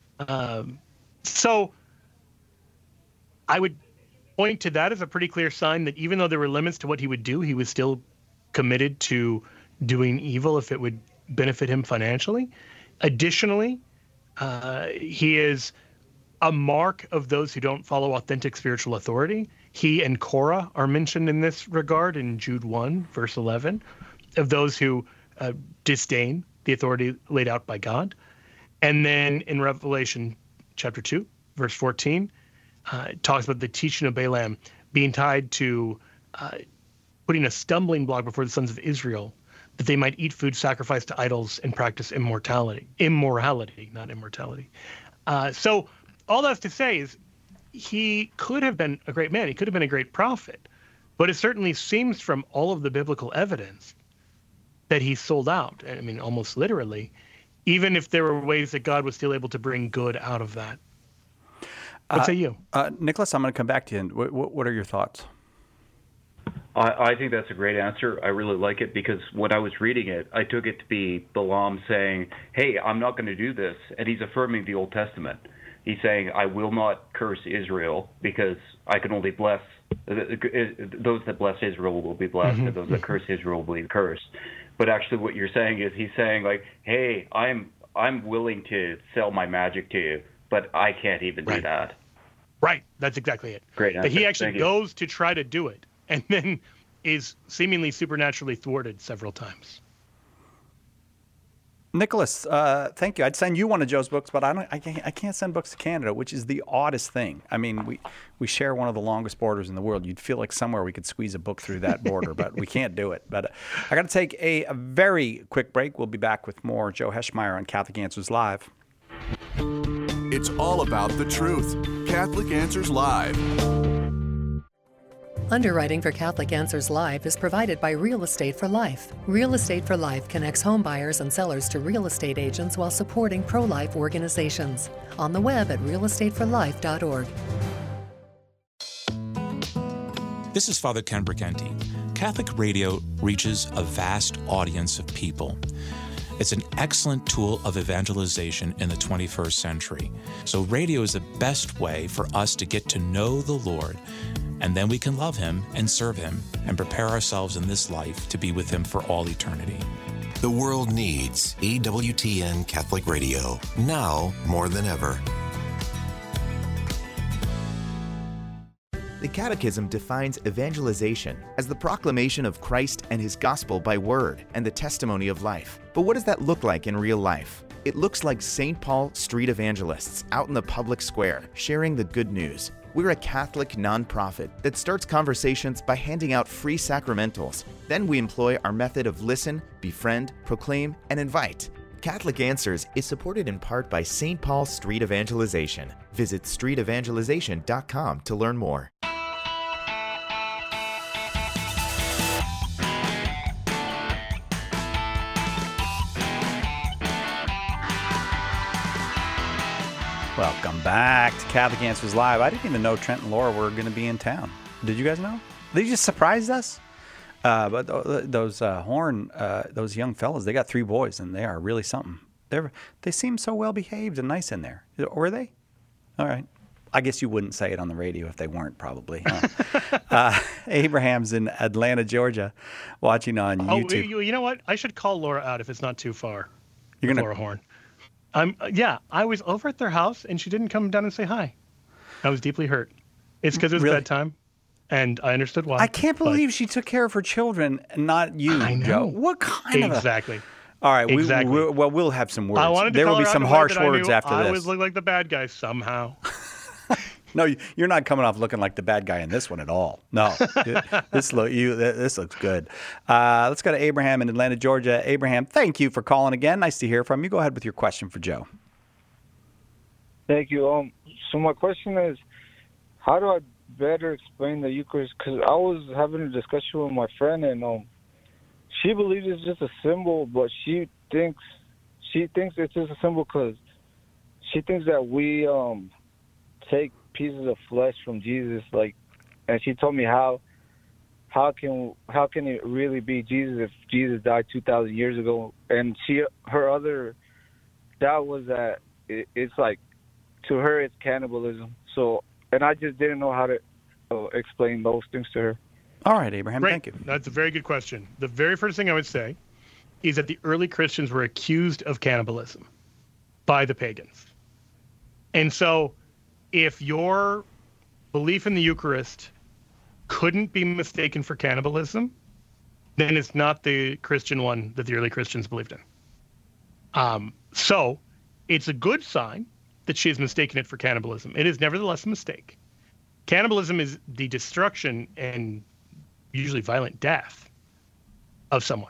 So I would point to that as a pretty clear sign that even though there were limits to what he would do, he was still committed to doing evil if it would benefit him financially. Additionally, He is a mark of those who don't follow authentic spiritual authority. He and Korah are mentioned in this regard in Jude 1, verse 11, of those who disdain the authority laid out by God. And then in Revelation chapter 2, verse 14, it talks about the teaching of Balaam being tied to putting a stumbling block before the sons of Israel, that they might eat food sacrificed to idols and practice immorality, not immortality. So all that's to say is he could have been a great man. He could have been a great prophet. But it certainly seems from all of the biblical evidence that he sold out. I mean, almost literally, even if there were ways that God was still able to bring good out of that. What say you? Nicholas, I'm going to come back to you. What are your thoughts? I think that's a great answer. I really like it because when I was reading it, I took it to be Balaam saying, hey, I'm not going to do this. And he's affirming the Old Testament. He's saying, I will not curse Israel because I can only bless those that bless Israel will be blessed, and those that curse Israel will be cursed. But actually what you're saying is he's saying, like, hey, I'm willing to sell my magic to you, but I can't even do that. Right. That's exactly it. Great answer. That he actually goes to try to do it and then is seemingly supernaturally thwarted several times. Nicholas, thank you. I'd send you one of Joe's books, but I can't send books to Canada, which is the oddest thing. I mean, we share one of the longest borders in the world. You'd feel like somewhere we could squeeze a book through that border, but we can't do it. But I got to take a very quick break. We'll be back with more Joe Heschmeyer on Catholic Answers Live. It's all about the truth. Catholic Answers Live. Underwriting for Catholic Answers Live is provided by Real Estate for Life. Real Estate for Life connects home buyers and sellers to real estate agents while supporting pro-life organizations. On the web at realestateforlife.org. This is Father Ken Briganti. Catholic radio reaches a vast audience of people. It's an excellent tool of evangelization in the 21st century. So radio is the best way for us to get to know the Lord, and then we can love Him and serve Him and prepare ourselves in this life to be with Him for all eternity. The world needs EWTN Catholic Radio, now more than ever. The Catechism defines evangelization as the proclamation of Christ and His gospel by word and the testimony of life. But what does that look like in real life? It looks like St. Paul street evangelists out in the public square sharing the good news. We're a Catholic nonprofit that starts conversations by handing out free sacramentals. Then we employ our method of listen, befriend, proclaim, and invite. Catholic Answers is supported in part by St. Paul Street Evangelization. Visit streetevangelization.com to learn more. Welcome back to Catholic Answers Live. I didn't even know Trent and Laura were going to be in town. Did you guys know? They just surprised us. But those those young fellas, they got 3 boys, and they are really something. They seem so well behaved and nice in there. Were they? All right. I guess you wouldn't say it on the radio if they weren't, probably. Huh? Abraham's in Atlanta, Georgia, watching on YouTube. You know what? I should call Laura out if it's not too far. You're gonna Laura Horn. I was over at their house, and she didn't come down and say hi. I was deeply hurt. It's because it was bedtime, and I understood why. I can't believe she took care of her children and not you, Joe. What kind of Exactly. All right, we'll have some words. I wanted to there call will be her some out in a way harsh that words after I this. I always look like the bad guy somehow. No, you're not coming off looking like the bad guy in this one at all. No, this looks good. Let's go to Abraham in Atlanta, Georgia. Abraham, thank you for calling again. Nice to hear from you. Go ahead with your question for Joe. Thank you. So my question is, how do I better explain the Eucharist? Because I was having a discussion with my friend, and she believes it's just a symbol, but she thinks it's just a symbol because she thinks that we take pieces of flesh from Jesus, and she told me how can it really be Jesus if Jesus died 2,000 years ago? And her other doubt was that it's like, to her it's cannibalism. So, and I just didn't know how to explain those things to her. All right, Abraham, Great. Thank you. That's a very good question. The very first thing I would say is that the early Christians were accused of cannibalism. by the pagans. And so if your belief in the Eucharist couldn't be mistaken for cannibalism, then it's not the Christian one that the early Christians believed in. So it's a good sign that she has mistaken it for cannibalism. It is nevertheless a mistake. Cannibalism is the destruction and usually violent death of someone.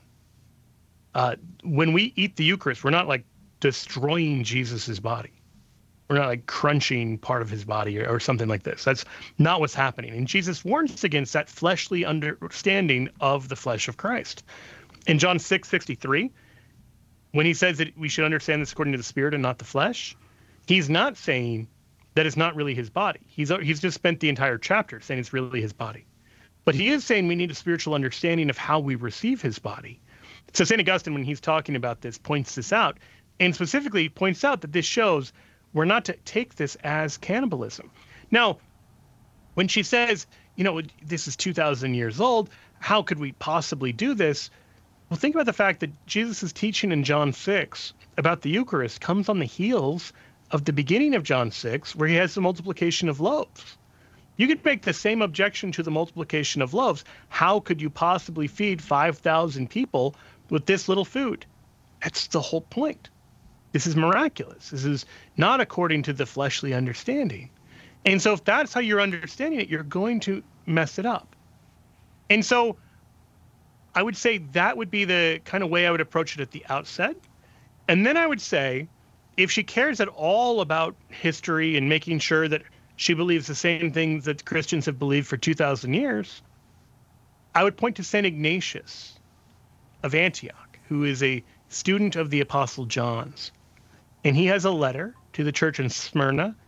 When we eat the Eucharist, we're not like destroying Jesus's body. We're not like crunching part of his body or something like this. That's not what's happening. And Jesus warns against that fleshly understanding of the flesh of Christ. In John 6:63, when he says that we should understand this according to the Spirit and not the flesh, he's not saying that it's not really his body. He's just spent the entire chapter saying it's really his body. But he is saying we need a spiritual understanding of how we receive his body. So St. Augustine, when he's talking about this, points this out, and specifically points out that this shows we're not to take this as cannibalism. Now, when she says, this is 2,000 years old, how could we possibly do this? Well, think about the fact that Jesus' teaching in John 6 about the Eucharist comes on the heels of the beginning of John 6, where he has the multiplication of loaves. You could make the same objection to the multiplication of loaves. How could you possibly feed 5,000 people with this little food? That's the whole point. This is miraculous. This is not according to the fleshly understanding. And so if that's how you're understanding it, you're going to mess it up. And so I would say that would be the kind of way I would approach it at the outset. And then I would say, if she cares at all about history and making sure that she believes the same things that Christians have believed for 2,000 years, I would point to St. Ignatius of Antioch, who is a student of the Apostle John's. And he has a letter to the church in Smyrna,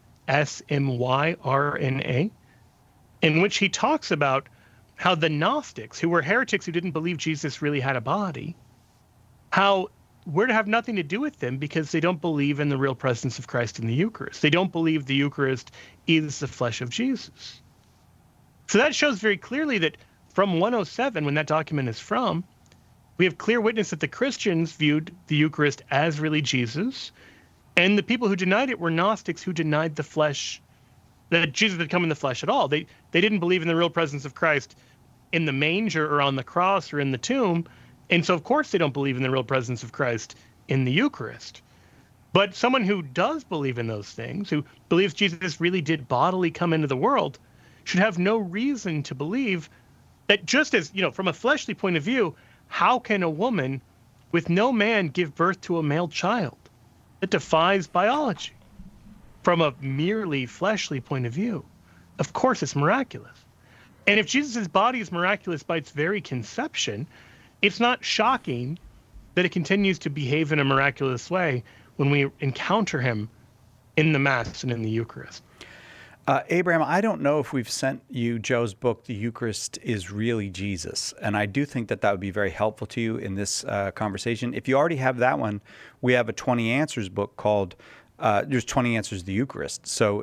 Smyrna, in which he talks about how the Gnostics, who were heretics who didn't believe Jesus really had a body, how we're to have nothing to do with them because they don't believe in the real presence of Christ in the Eucharist. They don't believe the Eucharist is the flesh of Jesus. So that shows very clearly that from 107, when that document is from, we have clear witness that the Christians viewed the Eucharist as really Jesus, and the people who denied it were Gnostics who denied the flesh, that Jesus had come in the flesh at all. They didn't believe in the real presence of Christ in the manger or on the cross or in the tomb, and so of course they don't believe in the real presence of Christ in the Eucharist. But someone who does believe in those things, who believes Jesus really did bodily come into the world, should have no reason to believe that, just as, from a fleshly point of view, how can a woman with no man give birth to a male child? It defies biology. From a merely fleshly point of view, of course it's miraculous. And if Jesus' body is miraculous by its very conception, it's not shocking that it continues to behave in a miraculous way when we encounter him in the Mass and in the Eucharist. Abraham, I don't know if we've sent you Joe's book, The Eucharist is Really Jesus. And I do think that would be very helpful to you in this conversation. If you already have that one, we have a 20 Answers book called There's 20 Answers to the Eucharist. So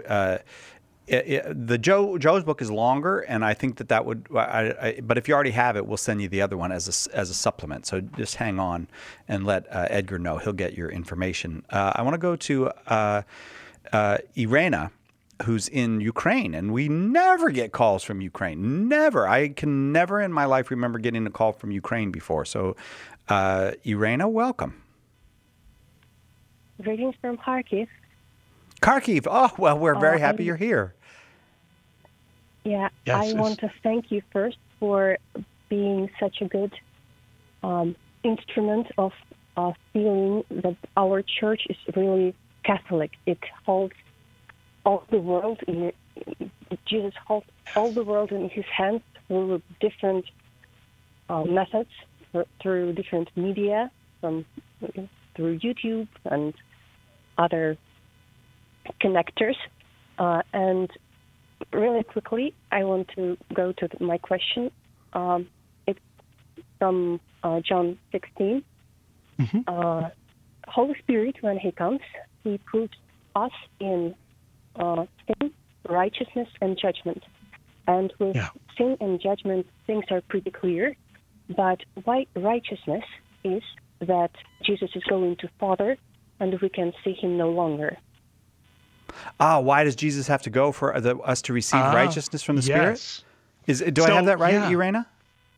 Joe's book is longer, and I think that would, but if you already have it, we'll send you the other one as a supplement. So just hang on and let Edgar know. He'll get your information. I want to go to Irena, who's in Ukraine, and we never get calls from Ukraine. Never. I can never in my life remember getting a call from Ukraine before. So, Irena, welcome. Greetings from Kharkiv. Kharkiv. Oh, well, we're very happy you're here. Yeah, yes, I want to thank you first for being such a good instrument of feeling that our church is really Catholic. It holds all the world Jesus holds all the world in his hands through different methods, through different media, through YouTube and other connectors. And really quickly, I want to go to my question. It's from John 16. Mm-hmm. Holy Spirit, when he comes, he proves us in sin, righteousness, and judgment. And with sin and judgment, things are pretty clear. But why righteousness is that Jesus is going to Father and we can see him no longer. Why does Jesus have to go for us to receive righteousness from the Spirit? Do I have that right, Irena?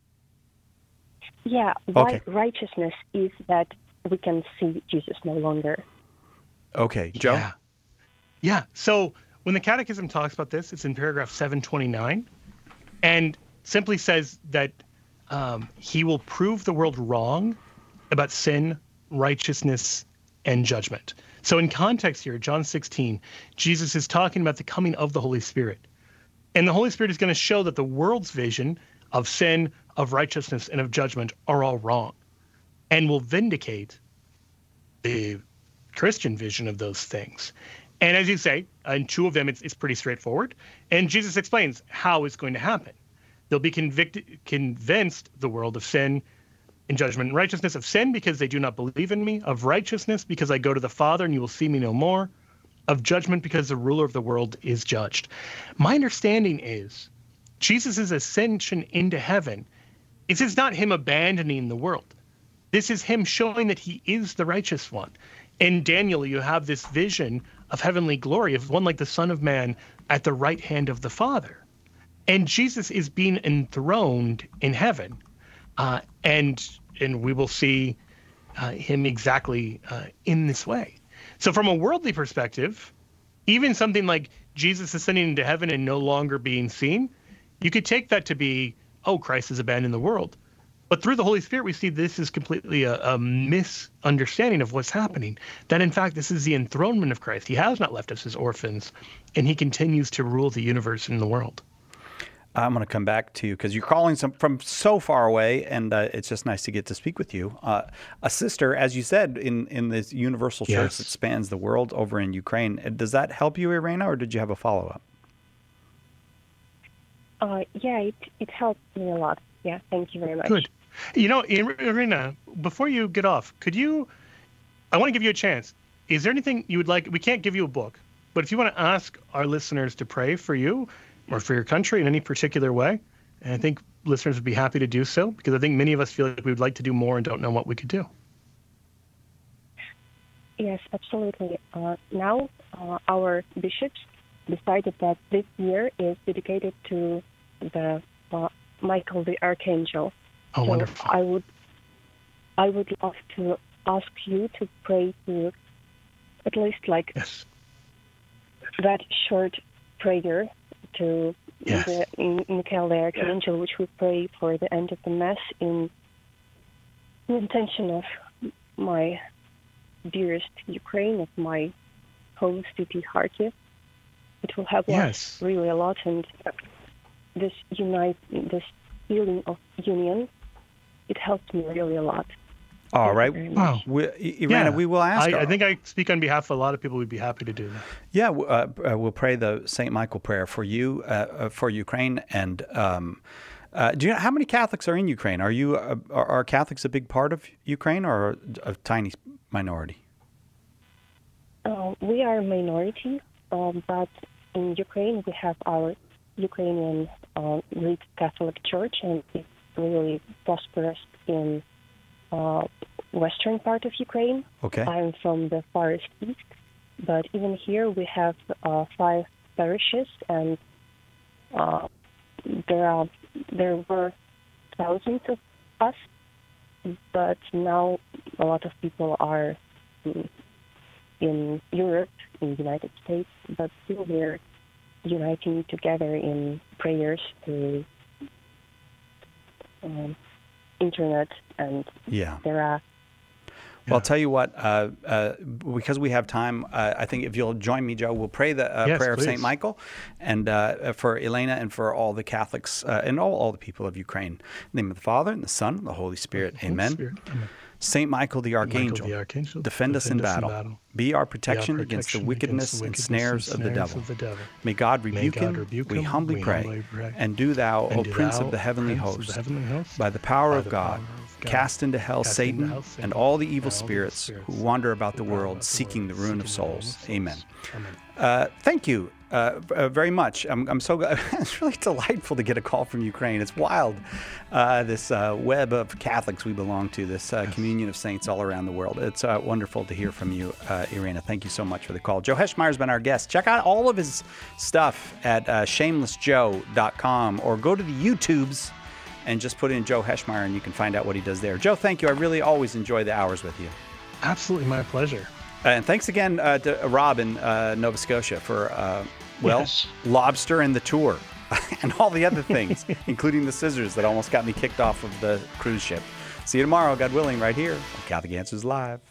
Yeah, why righteousness is that we can see Jesus no longer. Okay, Joe? Yeah. So when the Catechism talks about this, it's in paragraph 729, and simply says that he will prove the world wrong about sin, righteousness, and judgment. So in context here, John 16, Jesus is talking about the coming of the Holy Spirit. And the Holy Spirit is going to show that the world's vision of sin, of righteousness, and of judgment are all wrong, and will vindicate the Christian vision of those things. And as you say, in two of them, it's pretty straightforward. And Jesus explains how it's going to happen. They'll be convinced, the world, of sin and judgment and righteousness, of sin because they do not believe in me, of righteousness because I go to the Father and you will see me no more, of judgment because the ruler of the world is judged. My understanding is Jesus' ascension into heaven is not him abandoning the world. This is him showing that he is the righteous one. In Daniel, you have this vision of heavenly glory, of one like the Son of Man at the right hand of the Father. And Jesus is being enthroned in heaven. And we will see him exactly in this way. So from a worldly perspective, even something like Jesus ascending into heaven and no longer being seen, you could take that to be, Christ has abandoned the world. But through the Holy Spirit, we see this is completely a misunderstanding of what's happening. That, in fact, this is the enthronement of Christ. He has not left us as orphans, and he continues to rule the universe and the world. I'm going to come back to you because you're calling from so far away, and it's just nice to get to speak with you. A sister, as you said, in this universal church that spans the world over in Ukraine. Does that help you, Irena, or did you have a follow-up? It helped me a lot. Yeah, thank you very much. Good. You know, Irena, before you get off, I want to give you a chance. Is there anything you would like? We can't give you a book, but if you want to ask our listeners to pray for you or for your country in any particular way, and I think listeners would be happy to do so, because I think many of us feel like we would like to do more and don't know what we could do. Yes, absolutely. Now, our bishops decided that this year is dedicated to the Michael the Archangel. Oh, so wonderful. I would love to ask you to pray to at least that short prayer to Michael the Archangel, which we pray for the end of the Mass in intention of my dearest Ukraine, of my home city, Kharkiv. It will help us really a lot, and this feeling of union, it helped me really a lot. All right. Wow. Irena, we will ask. I think I speak on behalf of a lot of people who'd be happy to do that. Yeah, we'll pray the St. Michael prayer for you, for Ukraine. And do you know how many Catholics are in Ukraine? Are Catholics a big part of Ukraine, or a tiny minority? We are a minority, but in Ukraine we have our Ukrainian Greek Catholic Church, and it's really prosperous in western part of Ukraine. Okay. I'm from the farthest east, but even here we have 5 parishes, and there were thousands of us, but now a lot of people are in Europe, in the United States, but still we're uniting together in prayers through internet, and there are. Well, I'll tell you what, because we have time, I think if you'll join me, Joe, we'll pray the prayer of St. Michael, and for Elena and for all the Catholics and all the people of Ukraine. In the name of the Father, and the Son, and the Holy Spirit. Amen. St. Michael the Archangel, defend us in battle. Be our protection against the wickedness and snares of the devil. May God rebuke him, we humbly pray. And do thou, O Prince of the heavenly host, by the power of God, Cast into hell Satan and all the evil spirits who wander about the world seeking the ruin of souls. Amen. Thank you very much. I'm so glad. It's really delightful to get a call from Ukraine. It's wild. This web of Catholics we belong to, this communion of saints all around the world. It's wonderful to hear from you, Irena. Thank you so much for the call. Joe Heschmeyer's been our guest. Check out all of his stuff at shamelessjoe.com or go to the YouTubes and just put in Joe Heschmeyer and you can find out what he does there. Joe, thank you. I really always enjoy the hours with you. Absolutely, my pleasure. And thanks again to Rob in Nova Scotia for, lobster and the tour and all the other things, including the scissors that almost got me kicked off of the cruise ship. See you tomorrow, God willing, right here on Catholic Answers Live.